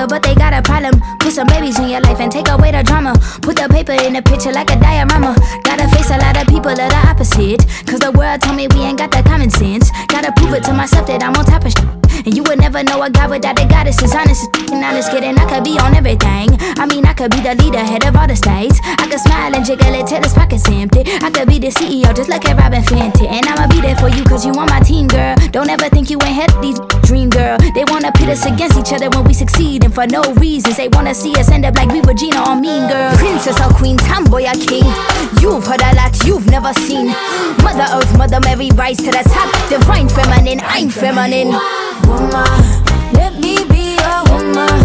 together, but they got a problem. Put some babies in your life and take away the drama. Put the paper in the picture like a diorama. Gotta face a lot of people that are opposite, cause the world told me we ain't got that common sense. Gotta prove it to myself that I'm on top of shit. And you would never know a God without a goddess. Is honest, and honest kidding. I could be on everything. I mean, I could be the leader, head of all the states. I could smile and jiggle it till his pockets empty. I could be the CEO, just like a Robin Fenty. And I'ma be there for you, cause you on my team, girl. Don't ever think you ain't had these dream, girl. They wanna pit us against each other when we succeed, and for no reasons. They wanna see us end up like we were Gina or Mean Girl. Princess or queen, tomboy or king. You've heard a lot you've never seen. Mother Earth, Mother Mary, rise to the top. Divine feminine, I'm feminine. Woman, let me be a woman.